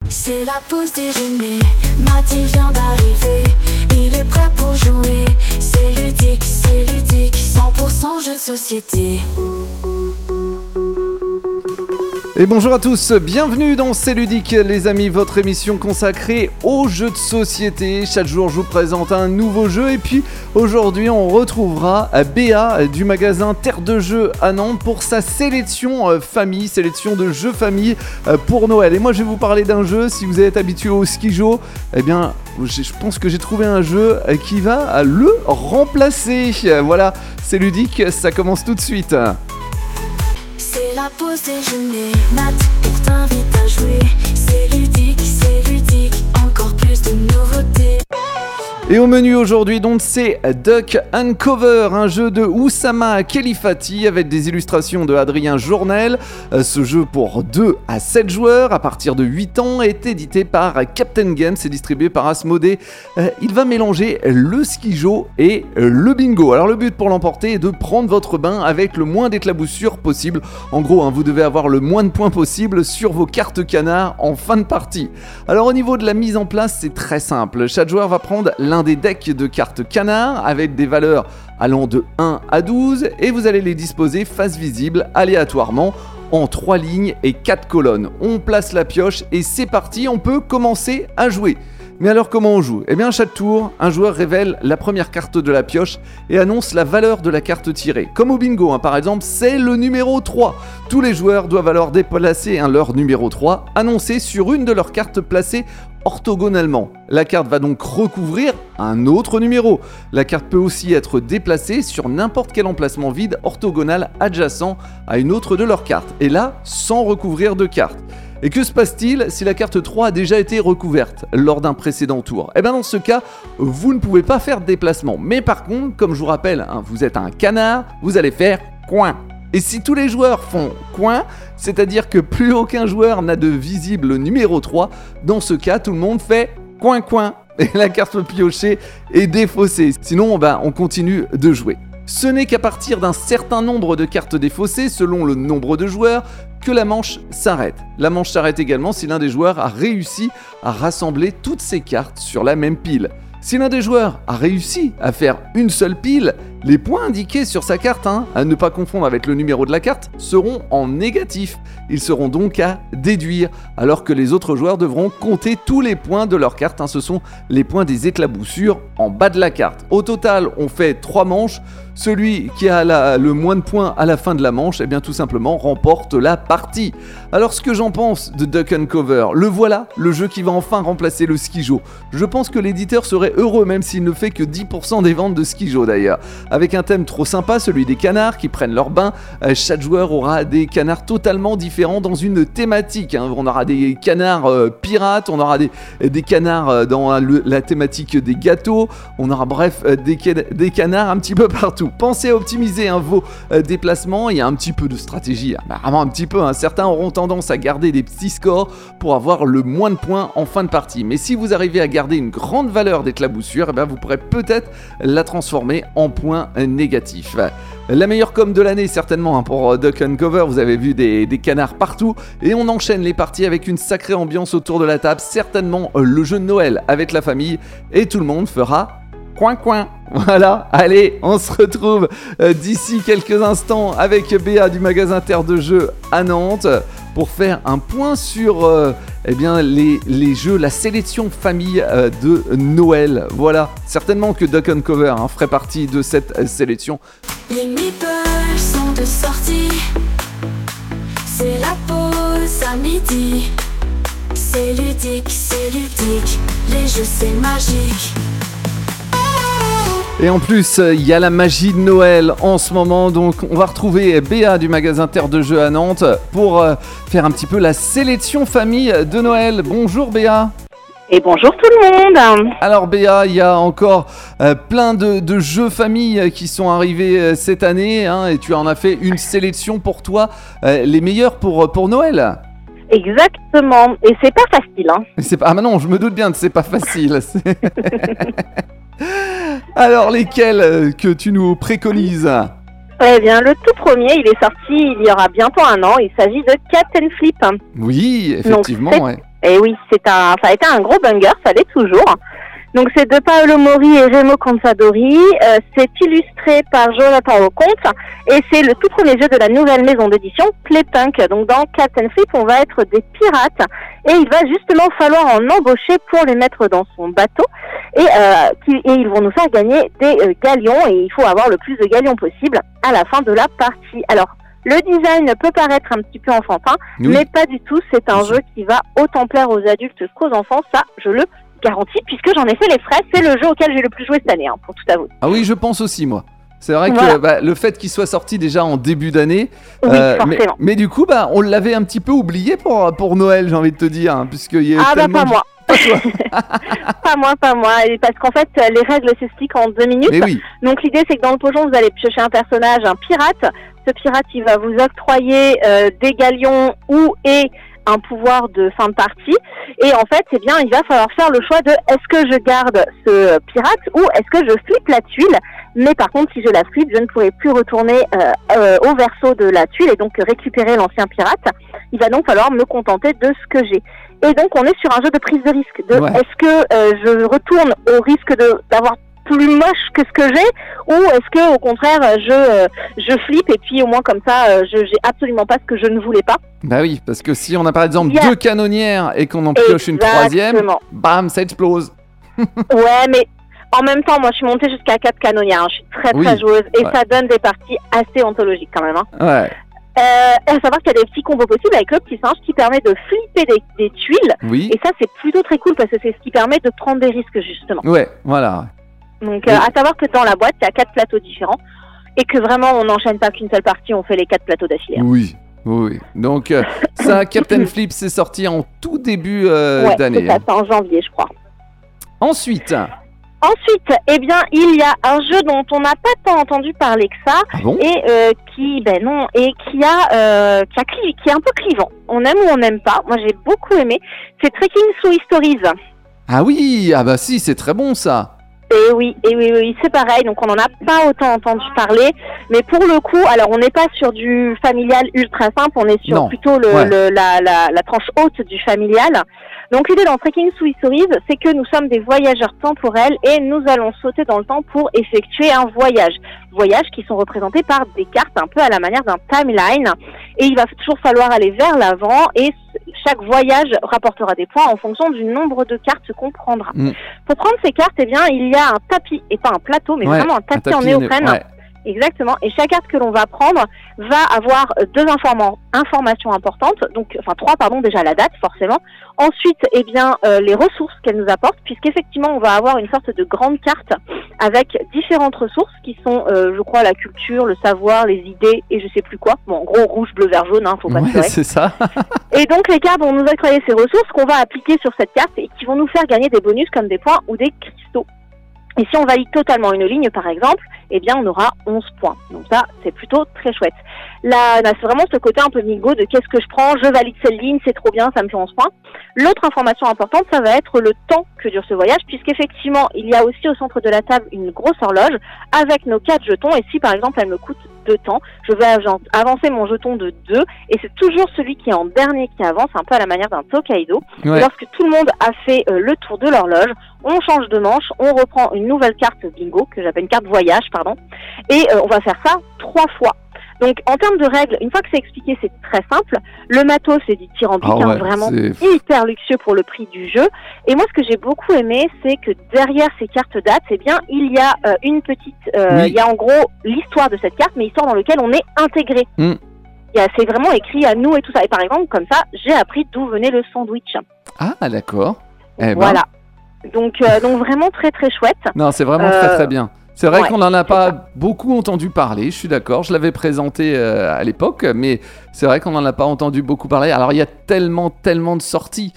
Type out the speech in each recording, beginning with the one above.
C'est la pause déjeuner, Mathieu vient d'arriver. Il est prêt pour jouer, c'est ludique, 100% jeu de société. Et bonjour à tous, bienvenue dans C'est ludique les amis, votre émission consacrée aux jeux de société. Chaque jour je vous présente un nouveau jeu et puis aujourd'hui on retrouvera Béa du magasin Terre de Jeux à Nantes pour sa sélection famille, sélection de jeux famille pour Noël. Et moi je vais vous parler d'un jeu, si vous êtes habitué au skijo, eh bien je pense que j'ai trouvé un jeu qui va le remplacer. Voilà, C'est ludique, ça commence tout de suite. C'est la pause déjeuner, Matt pour t'invite à jouer. C'est ludique, encore plus de nouveautés. Et au menu aujourd'hui donc c'est Duck Uncover, un jeu de Oussama Khelifati avec des illustrations de Adrien Journel. Ce jeu pour 2 à 7 joueurs à partir de 8 ans est édité par Captain Games et distribué par Asmodée. Il va mélanger le skijo et le bingo. Alors le but pour l'emporter est de prendre votre bain avec le moins d'éclaboussures possible. En gros, vous devez avoir le moins de points possible sur vos cartes canards en fin de partie. Alors au niveau de la mise en place, c'est très simple. Chaque joueur va prendre l'un des decks de cartes canard avec des valeurs allant de 1 à 12 et vous allez les disposer face visible aléatoirement en 3 lignes et 4 colonnes. On place la pioche et c'est parti, on peut commencer à jouer. Mais alors comment on joue ? Eh bien à chaque tour, un joueur révèle la première carte de la pioche et annonce la valeur de la carte tirée. Comme au bingo, par exemple, c'est le numéro 3. Tous les joueurs doivent alors déplacer leur numéro 3, annoncé sur une de leurs cartes placées orthogonalement. La carte va donc recouvrir un autre numéro. La carte peut aussi être déplacée sur n'importe quel emplacement vide orthogonal adjacent à une autre de leurs cartes. Et là, sans recouvrir de carte. Et que se passe-t-il si la carte 3 a déjà été recouverte lors d'un précédent tour ? Eh bien dans ce cas, vous ne pouvez pas faire de déplacement. Mais par contre, comme je vous rappelle, vous êtes un canard, vous allez faire coin. Et si tous les joueurs font coin, c'est-à-dire que plus aucun joueur n'a de visible numéro 3, dans ce cas, tout le monde fait coin. Et la carte piochée est défaussée. Sinon, on continue de jouer. Ce n'est qu'à partir d'un certain nombre de cartes défaussées, selon le nombre de joueurs, que la manche s'arrête. La manche s'arrête également si l'un des joueurs a réussi à rassembler toutes ses cartes sur la même pile. Si l'un des joueurs a réussi à faire une seule pile, les points indiqués sur sa carte, à ne pas confondre avec le numéro de la carte, seront en négatif. Ils seront donc à déduire, alors que les autres joueurs devront compter tous les points de leur carte. Ce sont les points des éclaboussures en bas de la carte. Au total, on fait 3 manches. Celui qui a le moins de points à la fin de la manche, tout simplement remporte la partie. Alors ce que j'en pense de Duck Uncover, le voilà, le jeu qui va enfin remplacer le skijo. Je pense que l'éditeur serait heureux, même s'il ne fait que 10% des ventes de skijo d'ailleurs. Avec un thème trop sympa, celui des canards qui prennent leur bain, chaque joueur aura des canards totalement différents dans une thématique. On aura des canards pirates, on aura des canards dans la thématique des gâteaux, on aura bref des canards un petit peu partout. Pensez à optimiser vos déplacements, il y a un petit peu de stratégie, vraiment un petit peu. Certains auront tendance à garder des petits scores pour avoir le moins de points en fin de partie. Mais si vous arrivez à garder une grande valeur d'éclaboussure, vous pourrez peut-être la transformer en points négatifs. La meilleure com de l'année certainement pour Duck Uncover, vous avez vu des canards partout et on enchaîne les parties avec une sacrée ambiance autour de la table, certainement le jeu de Noël avec la famille et tout le monde fera coin. Voilà, allez, on se retrouve d'ici quelques instants avec Béa du magasin Terre de Jeux à Nantes pour faire un point sur les jeux, la sélection famille de Noël. Voilà, certainement que Duck Uncover ferait partie de cette sélection. Les meeples sont de sortie, c'est la pause à midi. C'est ludique, les jeux c'est magique. Et en plus, il y a la magie de Noël en ce moment, donc on va retrouver Béa du magasin Terre de Jeux à Nantes pour faire un petit peu la sélection famille de Noël. Bonjour Béa. Et bonjour tout le monde. Alors Béa, il y a encore plein de jeux famille qui sont arrivés cette année, et tu en as fait une sélection pour toi, les meilleurs pour Noël. Exactement, et c'est pas facile. Ah non, je me doute bien que c'est pas facile. Alors, lesquels que tu nous préconises ? Eh bien, le tout premier, il est sorti il y aura bientôt un an. Il s'agit de Cat & Flip. Oui, effectivement, donc, ouais. Et oui, ça a été un gros banger, ça l'est toujours. Donc c'est de Paolo Mori et Remo Cansadori, c'est illustré par Jonathan Leconte et c'est le tout premier jeu de la nouvelle maison d'édition Playpunk. Donc dans Captain Flip, on va être des pirates et il va justement falloir en embaucher pour les mettre dans son bateau et ils vont nous faire gagner des galions et il faut avoir le plus de galions possible à la fin de la partie. Alors le design peut paraître un petit peu enfantin, mais pas du tout, c'est un jeu qui va autant plaire aux adultes qu'aux enfants, ça je le garantie puisque j'en ai fait les frais, c'est le jeu auquel j'ai le plus joué cette année, pour tout avouer. Ah oui, je pense aussi moi. C'est vrai que le fait qu'il soit sorti déjà en début d'année, oui, forcément. Mais du coup, on l'avait un petit peu oublié pour Noël, j'ai envie de te dire, hein, puisqu'il y a pas moi. Pas moi, parce qu'en fait les règles s'expliquent en 2 minutes. Oui. Donc l'idée c'est que dans le pojon vous allez piocher un personnage, un pirate. Ce pirate il va vous octroyer des galions et un pouvoir de fin de partie et en fait il va falloir faire le choix de est-ce que je garde ce pirate ou est-ce que je flippe la tuile, mais par contre si je la flippe je ne pourrai plus retourner au verso de la tuile et donc récupérer l'ancien pirate. Il va donc falloir me contenter de ce que j'ai et donc on est sur un jeu de prise de risque est-ce que je retourne au risque d'avoir plus moche que ce que j'ai ou est-ce que au contraire je flippe et puis au moins comme ça j'ai absolument pas ce que je ne voulais pas. Bah oui, parce que si on a par exemple 2 canonnières et qu'on en pioche une 3e, bam, ça explose. Ouais, mais en même temps moi je suis montée jusqu'à 4 canonnières, je suis très joueuse et ça donne des parties assez anthologiques quand même. Ouais. À savoir qu'il y a des petits combos possibles avec le petit singe qui permet de flipper des tuiles et ça c'est plutôt très cool parce que c'est ce qui permet de prendre des risques justement. Ouais, voilà. Donc à savoir que dans la boîte, il y a 4 plateaux différents et que vraiment on n'enchaîne pas qu'une seule partie, on fait les 4 plateaux d'affilée. Oui. Donc ça, Captain Flip, c'est sorti en tout début d'année. C'est ça, c'est en janvier, je crois. Ensuite, il y a un jeu dont on n'a pas tant entendu parler que ça et qui est un peu clivant. On aime ou on n'aime pas. Moi, j'ai beaucoup aimé. C'est Trekking Through Histories. Ah oui, ah bah si, c'est très bon ça. Et oui, c'est pareil, donc on n'en a pas autant entendu parler, mais pour le coup, alors on n'est pas sur du familial ultra simple, on est sur plutôt la tranche haute du familial. Donc l'idée dans Trekking Through Histories, c'est que nous sommes des voyageurs temporels et nous allons sauter dans le temps pour effectuer un voyage. Voyages qui sont représentés par des cartes un peu à la manière d'un timeline, et il va toujours falloir aller vers l'avant et chaque voyage rapportera des points en fonction du nombre de cartes qu'on prendra. Pour prendre ces cartes, il y a un tapis, et pas un plateau, mais vraiment un tapis en néoprène. Exactement. Et chaque carte que l'on va prendre va avoir 2 informations importantes. Donc, 3, déjà la date, forcément. Ensuite, les ressources qu'elle nous apporte, puisqu'effectivement, on va avoir une sorte de grande carte avec différentes ressources qui sont, je crois, la culture, le savoir, les idées et je sais plus quoi. Bon, en gros, rouge, bleu, vert, jaune, faut pas se leurrer. C'est ça. Et donc, les cartes vont nous octroyer ces ressources qu'on va appliquer sur cette carte et qui vont nous faire gagner des bonus comme des points ou des cristaux. Et si on valide totalement une ligne, par exemple, on aura 11 points. Donc ça, c'est plutôt très chouette. Là, c'est vraiment ce côté un peu migo de qu'est-ce que je prends, je valide cette ligne, c'est trop bien, ça me fait 11 points. L'autre information importante, ça va être le temps que dure ce voyage, puisqu'effectivement, il y a aussi au centre de la table une grosse horloge avec nos 4 jetons. Et si, par exemple, elle me coûte 2 temps, je vais avancer mon jeton de 2 et c'est toujours celui qui est en dernier qui avance, un peu à la manière d'un Tokaido. Et lorsque tout le monde a fait le tour de l'horloge, on change de manche, on reprend une nouvelle carte bingo, que j'appelle une carte voyage, et on va faire ça 3 fois. Donc en termes de règles, une fois que c'est expliqué, c'est très simple. Le matos, c'est du dithyrambique, vraiment hyper luxueux pour le prix du jeu. Et moi, ce que j'ai beaucoup aimé, c'est que derrière ces cartes dates, il y a une petite, il y a en gros l'histoire de cette carte, mais l'histoire dans laquelle on est intégré. C'est vraiment écrit à nous et tout ça. Et par exemple, comme ça, j'ai appris d'où venait le sandwich. Ah, d'accord. Voilà. Donc vraiment très très chouette. Non, c'est vraiment très très bien. C'est vrai qu'on n'en a pas beaucoup entendu parler, je suis d'accord, je l'avais présenté à l'époque, mais c'est vrai qu'on n'en a pas entendu beaucoup parler. Alors il y a tellement de sorties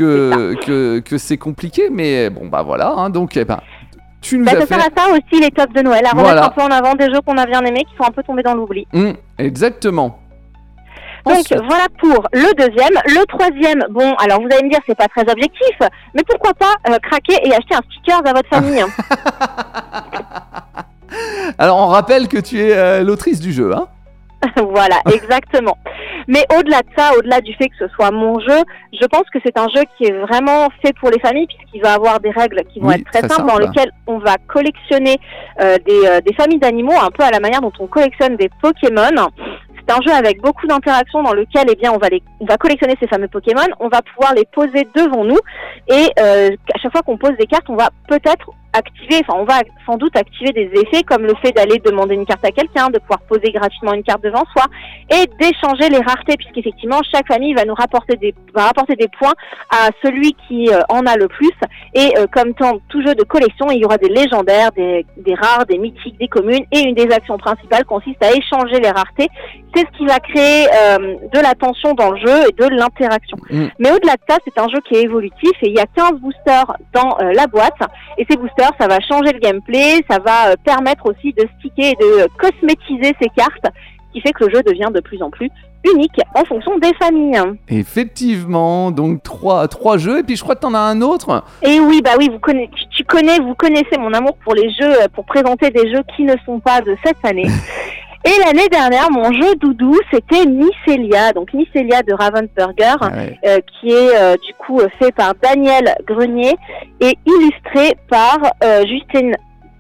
que c'est compliqué, mais bon bah voilà, donc tu nous as fait... Ça sert à ça aussi les tops de Noël, à remettre un peu en avant des jeux qu'on a bien aimés, qui sont un peu tombés dans l'oubli. Exactement. Donc voilà pour le deuxième. Le troisième, bon, alors vous allez me dire c'est pas très objectif, mais pourquoi pas craquer et acheter un sticker à votre famille. Alors on rappelle que tu es l'autrice du jeu, hein. Voilà, exactement. Mais au-delà de ça, au-delà du fait que ce soit mon jeu, je pense que c'est un jeu qui est vraiment fait pour les familles puisqu'il va avoir des règles qui vont être très simples dans lesquelles on va collectionner des familles d'animaux un peu à la manière dont on collectionne des Pokémon. C'est un jeu avec beaucoup d'interactions dans lequel on va collectionner ces fameux Pokémon, on va pouvoir les poser devant nous et à chaque fois qu'on pose des cartes, on va peut-être on va sans doute activer des effets comme le fait d'aller demander une carte à quelqu'un, de pouvoir poser gratuitement une carte devant soi et d'échanger les raretés puisqu'effectivement chaque famille va rapporter des points à celui qui en a le plus et comme tout jeu de collection, il y aura des légendaires, des rares, des mythiques, des communes et une des actions principales consiste à échanger les raretés. C'est ce qui va créer de la tension dans le jeu et de l'interaction. Mais au-delà de ça, c'est un jeu qui est évolutif et il y a 15 boosters dans la boîte et ces boosters, ça va changer le gameplay, ça va permettre aussi de sticker et de cosmétiser ces cartes, ce qui fait que le jeu devient de plus en plus unique en fonction des familles. Effectivement, donc trois jeux, et puis je crois que t'en as un autre. Et oui, vous connaissez mon amour pour les jeux, pour présenter des jeux qui ne sont pas de cette année. Et l'année dernière, mon jeu doudou, c'était Mycelia, donc Mycelia de Ravensburger, qui est du coup fait par Daniel Grenier et illustré par Justin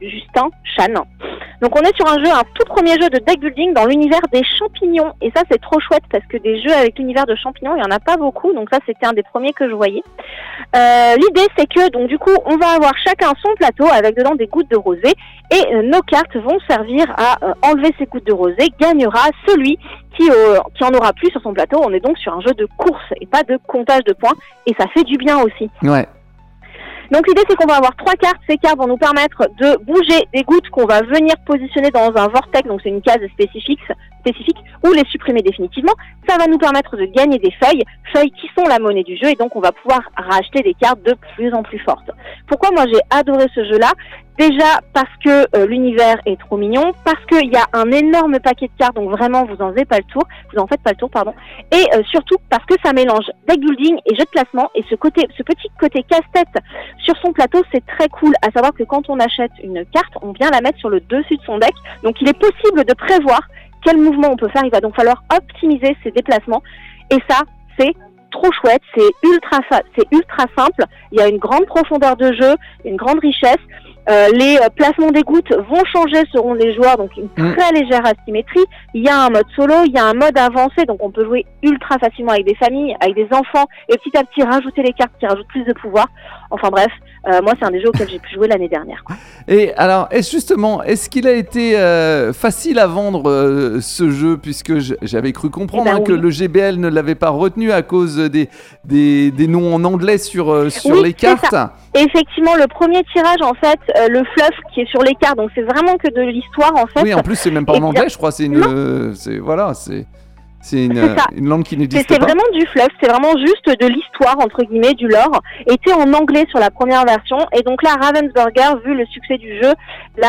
Chan. Donc on est sur un tout premier jeu de deck building dans l'univers des champignons. Et ça c'est trop chouette parce que des jeux avec l'univers de champignons, il n'y en a pas beaucoup. Donc ça c'était un des premiers que je voyais. L'idée c'est que donc du coup on va avoir chacun son plateau avec dedans des gouttes de rosée. Et nos cartes vont servir à enlever ces gouttes de rosée. Gagnera celui qui en aura plus sur son plateau. On est donc sur un jeu de course et pas de comptage de points. Et ça fait du bien aussi. Ouais. Donc l'idée c'est qu'on va avoir 3 cartes, ces cartes vont nous permettre de bouger des gouttes qu'on va venir positionner dans un vortex, donc c'est une case spécifique, ou les supprimer définitivement. Ça va nous permettre de gagner des feuilles qui sont la monnaie du jeu et donc on va pouvoir racheter des cartes de plus en plus fortes. Pourquoi moi j'ai adoré ce jeu-là ? Déjà parce que l'univers est trop mignon, parce qu'il y a un énorme paquet de cartes, donc vraiment vous en faites pas le tour, et surtout parce que ça mélange deck building et jeu de placement, et ce petit côté casse-tête sur son plateau, c'est très cool, à savoir que quand on achète une carte, on vient la mettre sur le dessus de son deck, donc il est possible de prévoir quel mouvement on peut faire, il va donc falloir optimiser ses déplacements, et ça, c'est trop chouette, c'est ultra simple, il y a une grande profondeur de jeu, une grande richesse. Les placements des gouttes vont changer selon les joueurs, donc une très légère asymétrie. Il y a un mode solo, il y a un mode avancé, donc on peut jouer ultra facilement avec des familles, avec des enfants, et petit à petit rajouter les cartes qui rajoutent plus de pouvoir. Enfin bref, moi c'est un des jeux auxquels j'ai pu jouer l'année dernière. Et alors, est-ce qu'il a été facile à vendre ce jeu, puisque j'avais cru comprendre que le GBL ne l'avait pas retenu à cause des noms en anglais sur les cartes. Ça. Effectivement, le premier tirage, en fait, le fluff qui est sur les cartes, donc c'est vraiment que de l'histoire, en fait. Oui, en plus, c'est même pas en anglais, je crois, c'est une langue qui n'existe pas. C'est vraiment du fluff, c'est vraiment juste de l'histoire, entre guillemets, du lore, était en anglais sur la première version, et donc là, Ravensburger, vu le succès du jeu,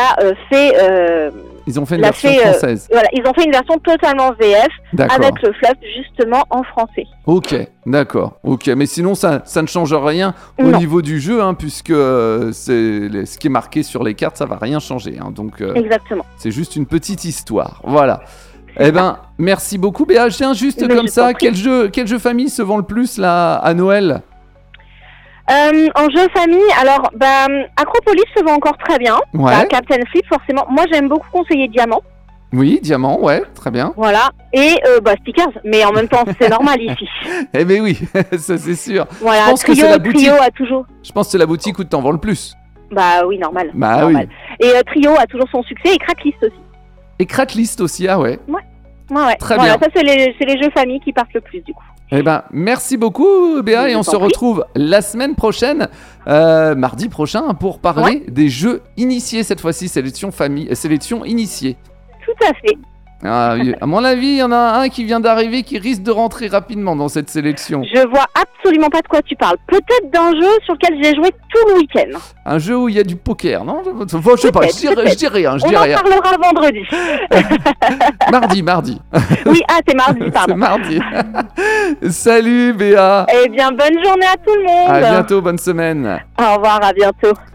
ils ont fait une version française. Ils ont fait une version totalement VF, avec le fluff, justement, en français. Ok, d'accord. Ok, mais sinon, ça ne change rien au niveau du jeu, puisque ce qui est marqué sur les cartes, ça va rien changer. Donc, exactement. C'est juste une petite histoire. Voilà. Eh ben, merci beaucoup Béa. Tiens, juste comme ça, quel jeu famille se vend le plus là à Noël ? En jeu famille, alors Acropolis se vend encore très bien. Ouais. Captain Flip, forcément. Moi, j'aime beaucoup conseiller Diamant. Oui, Diamant, ouais, très bien. Voilà. Et Stickers, mais en même temps, c'est normal ici. Eh ben oui, ça c'est sûr. Voilà. Je pense que c'est la boutique. Trio a toujours. Je pense que c'est la boutique où tu t'en vends le plus. Bah oui, normal. Oui. Et Trio a toujours son succès et Cracklist aussi. Et Cracklist aussi, ah ouais. Ouais. Très bien. Ça, c'est les jeux famille qui partent le plus, du coup. Eh ben, merci beaucoup, Béa, et on se retrouve la semaine prochaine, mardi prochain, pour parler des jeux initiés, cette fois-ci, sélection initiée. Tout à fait. À mon avis, il y en a un qui vient d'arriver qui risque de rentrer rapidement dans cette sélection. Je vois absolument pas de quoi tu parles. Peut-être d'un jeu sur lequel j'ai joué tout le week-end. Un jeu où il y a du poker, non ? Je sais pas, je dis rien. On en parlera vendredi. Mardi. Oui, c'est mardi, pardon. C'est mardi. Salut Béa. Eh bien, bonne journée à tout le monde. À bientôt, bonne semaine. Au revoir, à bientôt.